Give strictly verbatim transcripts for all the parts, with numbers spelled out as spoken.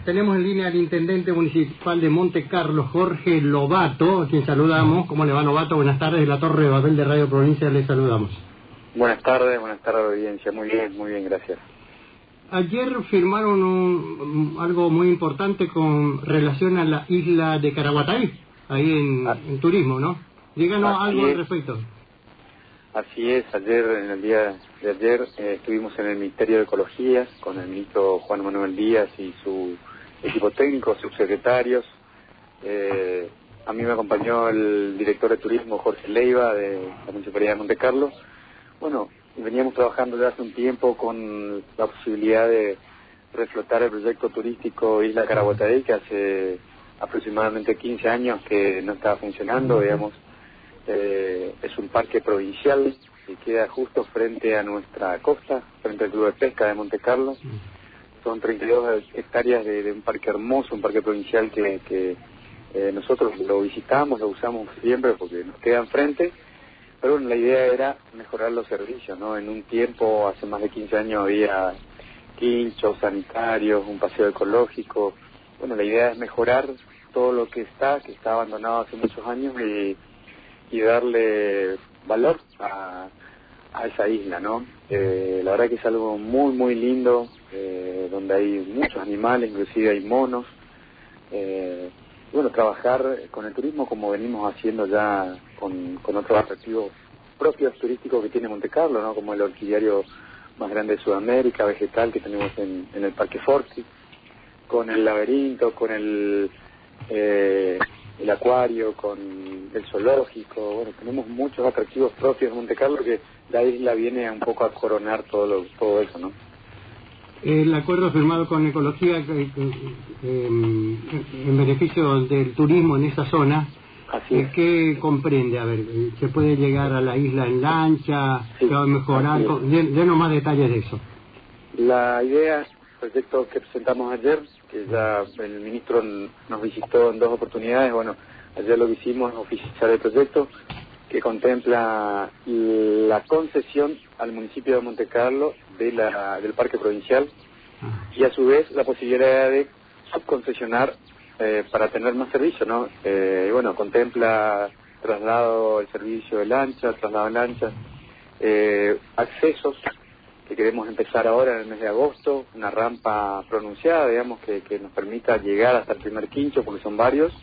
tenemos en línea al intendente municipal de Monte Carlo, Jorge Lobato, a quien saludamos. ¿Cómo le va, Lobato? Buenas tardes, de la Torre de Babel de Radio Provincia le saludamos. Buenas tardes, buenas tardes, audiencia. Muy bien, muy bien, gracias. Ayer firmaron un, algo muy importante con relación a la isla de Caraguatay, ahí en, ah, en turismo, ¿no? Díganos algo es. al respecto. Así es, ayer, en el día de ayer, eh, estuvimos en el Ministerio de Ecología con el ministro Juan Manuel Díaz y su equipo técnico, subsecretarios. Eh, a mí me acompañó el director de turismo, Jorge Leiva, de la Municipalidad de Monte Carlo. Bueno, veníamos trabajando ya hace un tiempo con la posibilidad de reflotar el proyecto turístico Isla Caraguatay, que hace aproximadamente quince años que no estaba funcionando, digamos. Eh, es un parque provincial que queda justo frente a nuestra costa, frente al Club de Pesca de Monte Carlo. Son treinta y dos hectáreas de, de un parque hermoso, un parque provincial que, que eh, nosotros lo visitamos, lo usamos siempre porque nos queda enfrente. Pero bueno, la idea era mejorar los servicios, ¿no? En un tiempo, hace más de quince años, había quinchos sanitarios, un paseo ecológico. Bueno, la idea es mejorar todo lo que está, que está abandonado hace muchos años y y darle valor a, a esa isla, ¿no? Eh, la verdad que es algo muy, muy lindo, eh, donde hay muchos animales, inclusive hay monos. Eh, y bueno, trabajar con el turismo como venimos haciendo ya con, con otros atractivos propios turísticos que tiene Monte Carlo, ¿no? Como el orquidiario más grande de Sudamérica, vegetal, que tenemos en, en el Parque Forti, con el laberinto, con el... Eh, el acuario, con el zoológico. Bueno, tenemos muchos atractivos propios de Monte Carlo que la isla viene un poco a coronar todo lo, todo eso, ¿no? El acuerdo firmado con Ecología eh, eh, eh, en beneficio del turismo en esa zona, así es. ¿qué comprende? A ver, ¿se puede llegar a la isla en lancha? Sí, ¿se va a mejorar? Denos más detalles de eso. La idea, el proyecto que presentamos ayer, que ya el ministro nos visitó en dos oportunidades, bueno, ayer lo que hicimos es oficializar el proyecto que contempla la concesión al municipio de Monte Carlo de la, del parque provincial y a su vez la posibilidad de subconcesionar eh, para tener más servicio, ¿no? Eh, y bueno, contempla traslado del servicio de lancha, traslado en lancha, eh, accesos que queremos empezar ahora en el mes de agosto, una rampa pronunciada, digamos, que, que nos permita llegar hasta el primer quincho, porque son varios.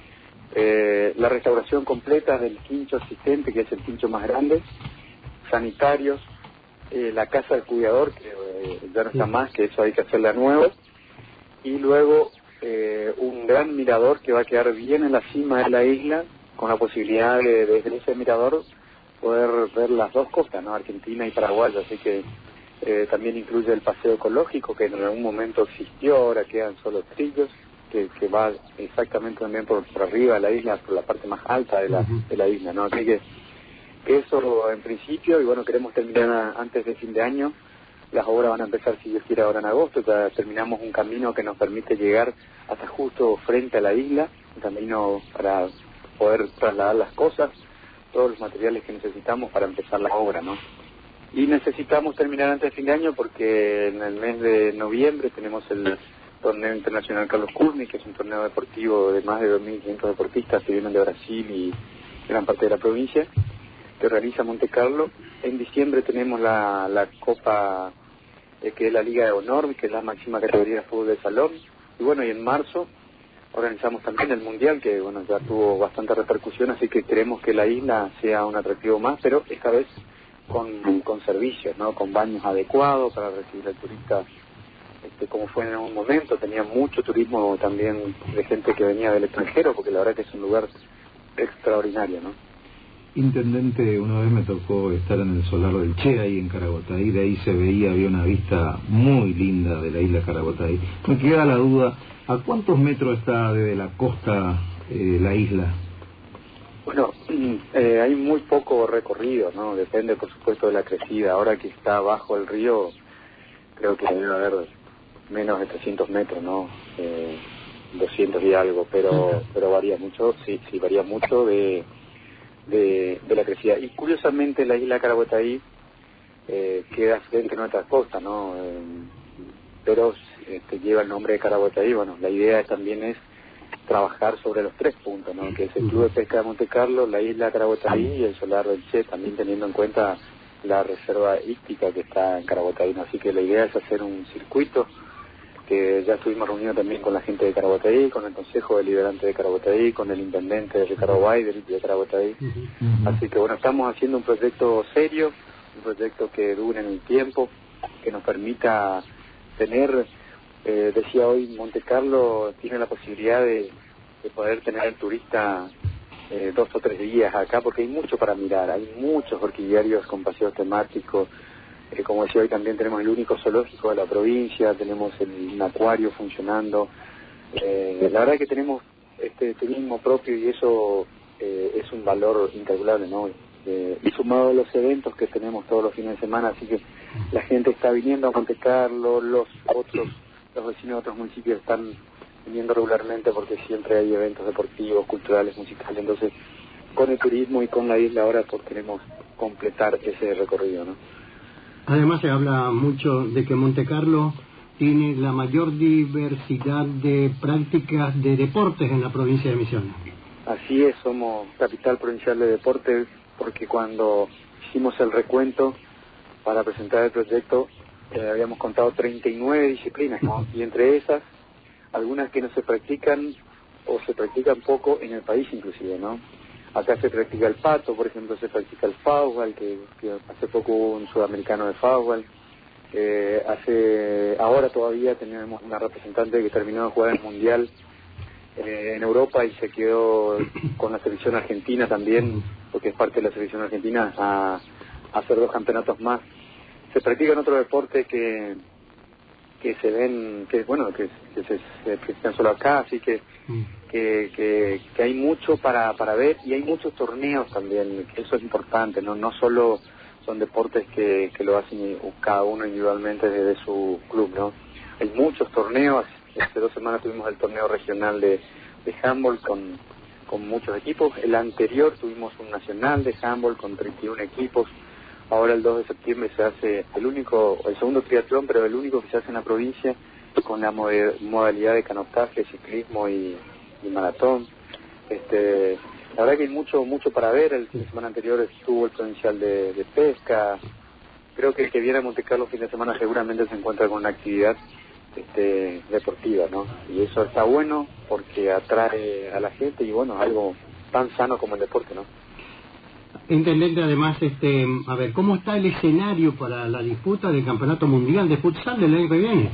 Eh, la restauración completa del quincho existente, que es el quincho más grande, sanitarios, eh, la casa del cuidador, que eh, ya no está más, que eso hay que hacerla nuevo, y luego eh, un gran mirador que va a quedar bien en la cima de la isla, con la posibilidad de desde ese mirador poder ver las dos costas, ¿no? Argentina y Paraguay, así que Eh, también incluye el paseo ecológico, que en algún momento existió, ahora quedan solo trillos, que, que va exactamente también por, por arriba de la isla, por la parte más alta de la, uh-huh. de la isla, ¿no? Así que, que eso en principio, y bueno, queremos terminar a, antes de fin de año. Las obras van a empezar, si Dios quiere, ahora en agosto. Ya terminamos un camino que nos permite llegar hasta justo frente a la isla, un camino para poder trasladar las cosas, todos los materiales que necesitamos para empezar la obra, ¿no? Y necesitamos terminar antes de fin de año porque en el mes de noviembre tenemos el torneo internacional Carlos Curni, que es un torneo deportivo de más de dos mil quinientos deportistas que vienen de Brasil y gran parte de la provincia, que realiza Monte Carlo. En diciembre tenemos la, la Copa, eh, que es la Liga de Honor, que es la máxima categoría de fútbol de salón. Y bueno, y en marzo organizamos también el Mundial, que bueno, ya tuvo bastante repercusión, así que queremos que la isla sea un atractivo más, pero esta vez Con, con servicios, ¿no? Con baños adecuados para recibir al turista, este, como fue en algún momento. Tenía mucho turismo también de gente que venía del extranjero, porque la verdad que es un lugar extraordinario, ¿no? Intendente, una vez me tocó estar en el solar del Che, ahí en Caraguatay, de ahí se veía, había una vista muy linda de la isla Caraguatay. Me queda la duda, ¿a cuántos metros está desde la costa eh, la isla? Bueno, eh, hay muy poco recorrido, ¿no? Depende, por supuesto, de la crecida. Ahora que está bajo el río, creo que debe haber menos de trescientos metros, ¿no? Eh, doscientos y algo, pero pero varía mucho, sí, sí, varía mucho de, de, de la crecida. Y curiosamente la isla Caraguatay eh, queda frente a nuestra costa, ¿no? Eh, pero este, lleva el nombre de Caraguatay. Bueno, la idea también es trabajar sobre los tres puntos, ¿no? Que es el Club de Pesca de Monte Carlo, la isla Caraguatay y el solar del Che, también teniendo en cuenta la reserva hípica que está en Caraguatay, ¿no? Así que la idea es hacer un circuito, que ya estuvimos reunidos también con la gente de Caraguatay, con el Consejo Deliberante de Caraguatay, con el Intendente de Ricardo Bay de, de Caraguatay. Uh-huh. Así que bueno, estamos haciendo un proyecto serio, un proyecto que dure en el tiempo, que nos permita tener, eh, decía hoy, Monte Carlo tiene la posibilidad de, de poder tener al turista eh, dos o tres días acá, porque hay mucho para mirar, hay muchos orquídeos con paseos temáticos. Eh, como decía hoy, también tenemos el único zoológico de la provincia, tenemos el, un acuario funcionando. Eh, la verdad que tenemos este turismo propio y eso eh, es un valor incalculable, ¿no? Eh, y sumado a los eventos que tenemos todos los fines de semana, así que la gente está viniendo a Monte Carlo, los otros, los vecinos de otros municipios están viniendo regularmente porque siempre hay eventos deportivos, culturales, musicales. Entonces, con el turismo y con la isla ahora pues queremos completar ese recorrido, ¿no? Además se habla mucho de que Monte Carlo tiene la mayor diversidad de prácticas de deportes en la provincia de Misiones. Así es, somos capital provincial de deportes, porque cuando hicimos el recuento para presentar el proyecto eh, habíamos contado treinta y nueve disciplinas, ¿no? Y entre esas algunas que no se practican o se practican poco en el país inclusive, ¿no? Acá se practica el pato, por ejemplo, se practica el fútbol, que, que hace poco hubo un sudamericano de fútbol. Eh, hace ahora todavía tenemos una representante que terminó de jugar el mundial eh, en Europa y se quedó con la selección argentina también, porque es parte de la selección argentina, a, a hacer dos campeonatos más. Se practican otros deportes que que se ven, que bueno, que, que se, se practican solo acá, así que Que, que, que hay mucho para, para ver y hay muchos torneos también, que eso es importante, no no solo son deportes que, que lo hacen cada uno individualmente desde su club, ¿no? Hay muchos torneos, hace dos semanas tuvimos el torneo regional de, de handball con, con muchos equipos, el anterior tuvimos un nacional de handball con treinta y uno equipos, ahora el dos de septiembre se hace el único, el segundo triatlón, pero el único que se hace en la provincia, con la modalidad de canotaje, ciclismo y y maratón. Este, la verdad que hay mucho mucho para ver. El fin de semana anterior estuvo el provincial de, de pesca. Creo que el que viene a Monte Carlo fin de semana seguramente se encuentra con una actividad este, deportiva, ¿no? Y eso está bueno porque atrae a la gente y bueno, algo tan sano como el deporte, ¿no? Intendente, además, este, a ver, ¿cómo está el escenario para la disputa del Campeonato Mundial de Futsal del año que viene?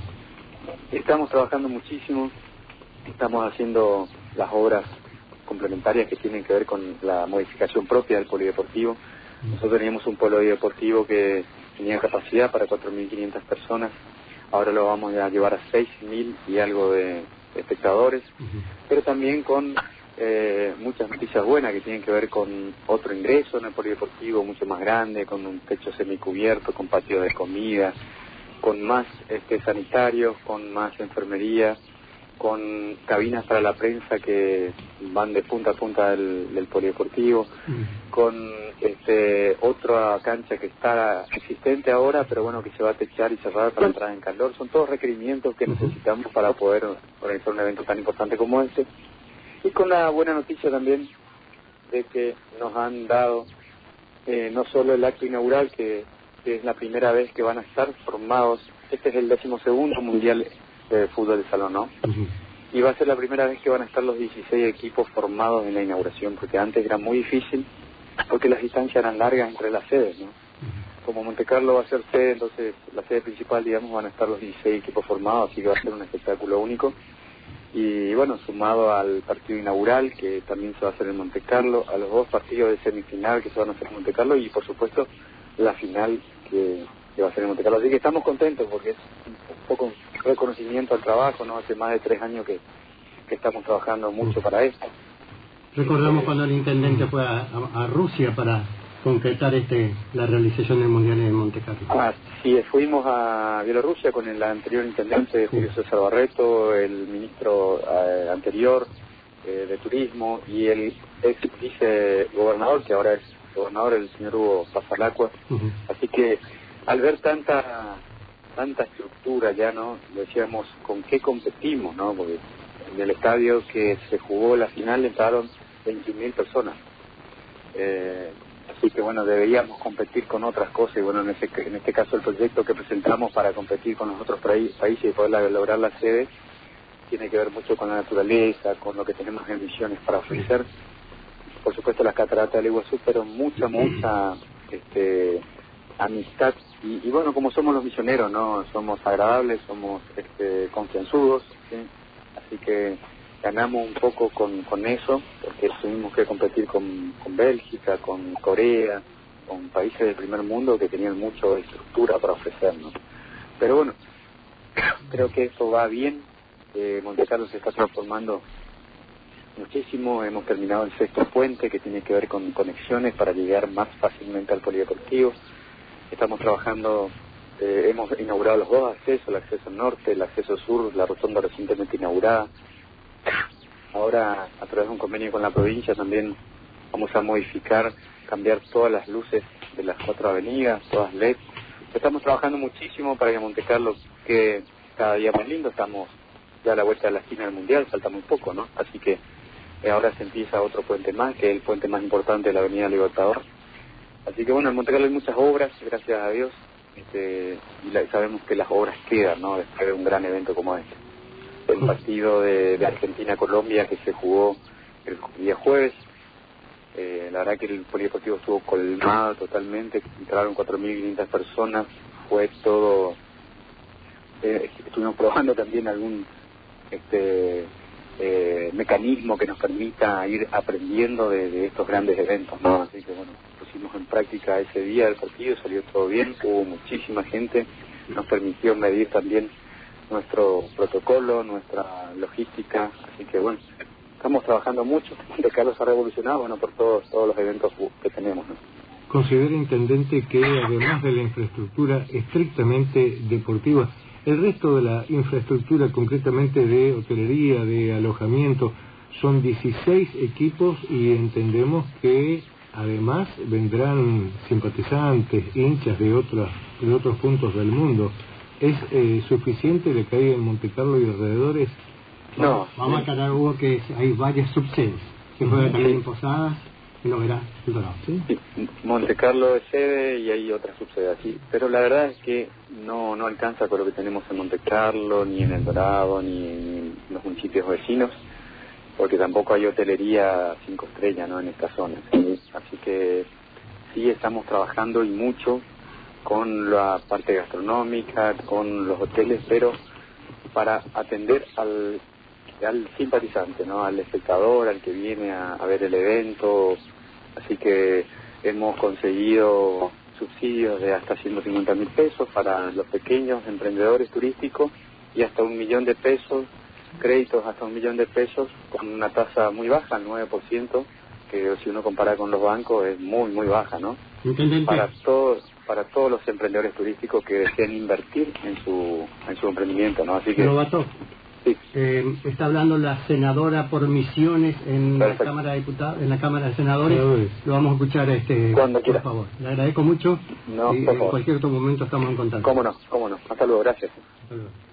Estamos trabajando muchísimo. Estamos haciendo las obras complementarias que tienen que ver con la modificación propia del polideportivo. Nosotros teníamos un polideportivo que tenía capacidad para cuatro mil quinientas personas, ahora lo vamos a llevar a seis mil y algo de espectadores, uh-huh. Pero también con eh, muchas noticias buenas que tienen que ver con otro ingreso en el polideportivo mucho más grande, con un techo semicubierto, con patio de comida, con más este, sanitarios, con más enfermería, con cabinas para la prensa que van de punta a punta del, del polideportivo, mm. con este otra cancha que está existente ahora, pero bueno, que se va a techar y cerrar para entrar en calor. Son todos requerimientos que necesitamos para poder organizar un evento tan importante como este. Y con la buena noticia también de que nos han dado eh, no solo el acto inaugural, que, que es la primera vez que van a estar formados, este es el decimosegundo mundial de fútbol de salón, ¿no? Uh-huh. Y va a ser la primera vez que van a estar los dieciséis equipos formados en la inauguración, porque antes era muy difícil, porque las distancias eran largas entre las sedes, ¿no? Uh-huh. Como Monte Carlo va a ser sede, entonces la sede principal, digamos, van a estar los dieciséis equipos formados, así que va a ser un espectáculo único. Y bueno, sumado al partido inaugural, que también se va a hacer en Monte Carlo, a los dos partidos de semifinal que se van a hacer en Monte Carlo, y por supuesto la final que, que va a ser en Monte Carlo. Así que estamos contentos porque es un poco reconocimiento al trabajo, ¿no? Hace más de tres años que, que estamos trabajando mucho para esto. Recordamos eh, cuando el intendente fue a, a, a Rusia para concretar este la realización del Mundial en Monte Carlo. Ah, sí, fuimos a Bielorrusia con el anterior intendente, Julio César Barreto, el ministro eh, anterior eh, de Turismo y el ex vicegobernador, que ahora es gobernador, el señor Hugo Pasalacqua. Uh-huh. Así que al ver tanta tanta estructura ya, ¿no? Decíamos, ¿con qué competimos, no? Porque en el estadio que se jugó la final entraron veintiún mil personas. Eh, así que bueno, deberíamos competir con otras cosas y bueno, en, ese, en este caso el proyecto que presentamos para competir con los otros países y poder lograr la sede tiene que ver mucho con la naturaleza, con lo que tenemos en misiones para ofrecer. Por supuesto las cataratas del Iguazú, pero mucha, mucha este, amistad. Y, y bueno, como somos los misioneros, ¿no? Somos agradables, somos este, confianzudos, ¿sí? Así que ganamos un poco con, con eso, porque tuvimos que competir con, con Bélgica, con Corea, con países del primer mundo que tenían mucha estructura para ofrecernos. Pero bueno, creo que eso va bien. Eh, Monte Carlo se está transformando muchísimo. Hemos terminado el sexto puente que tiene que ver con conexiones para llegar más fácilmente al polideportivo. Estamos trabajando, eh, hemos inaugurado los dos accesos, el acceso norte, el acceso sur, la rotonda recientemente inaugurada. Ahora, a través de un convenio con la provincia, también vamos a modificar, cambiar todas las luces de las cuatro avenidas, todas L E D. Estamos trabajando muchísimo para que Monte Carlo quede cada día más lindo. Estamos ya a la vuelta de la esquina del Mundial, falta muy poco, ¿no? Así que eh, ahora se empieza otro puente más, que es el puente más importante de la Avenida Libertador. Así que bueno, en Monte Carlo hay muchas obras, gracias a Dios, este, y la, sabemos que las obras quedan, ¿no? Después de un gran evento como este. El partido de, de Argentina-Colombia que se jugó el día jueves, eh, la verdad que el polideportivo estuvo colmado totalmente, entraron cuatro mil quinientas personas, fue todo, eh, estuvimos probando también algún este eh, mecanismo que nos permita ir aprendiendo de, de estos grandes eventos, ¿no? Así que bueno, pusimos en práctica ese día del partido, salió todo bien, hubo muchísima gente, nos permitió medir también nuestro protocolo, nuestra logística, así que bueno, estamos trabajando mucho. Monte Carlo se ha revolucionado, bueno, por todos todos los eventos que tenemos, ¿no? Considera, intendente, que además de la infraestructura estrictamente deportiva, el resto de la infraestructura, concretamente de hotelería, de alojamiento, son dieciséis equipos y entendemos que además vendrán simpatizantes, hinchas de otras de otros puntos del mundo. ¿Es eh, suficiente la caída en Monte Carlo y alrededores? No. Vamos a aclarar, Hugo, que hay varias subsedes. Se juega también en Posadas, en lo verá, el Dorado, ¿sí? Sí, Monte Carlo es sede y hay otras subsedes aquí. Pero la verdad es que no no alcanza con lo que tenemos en Monte Carlo, ni en El Dorado, ni en los municipios vecinos, porque tampoco hay hotelería cinco estrellas, ¿no? En esta zona, ¿sí? Así que sí estamos trabajando y mucho con la parte gastronómica, con los hoteles, pero para atender al, al simpatizante, ¿no? Al espectador, al que viene a, a ver el evento. Así que hemos conseguido subsidios de hasta ciento cincuenta mil pesos para los pequeños emprendedores turísticos y hasta un millón de pesos, créditos hasta un millón de pesos con una tasa muy baja, el nueve por ciento, que si uno compara con los bancos es muy, muy baja, ¿no? Intendente. Para todos para todos los emprendedores turísticos que deseen invertir en su en su emprendimiento, ¿no? Así que Lobato, sí. eh, está hablando la senadora por Misiones en Perfecto. la Cámara de Diputados, en la Cámara de Senadores. Senadores. Lo vamos a escuchar este Cuando por quiera. favor. Le agradezco mucho No, y por en favor. cualquier otro momento estamos en contacto. Cómo no, cómo no. Hasta luego, gracias. Hasta luego.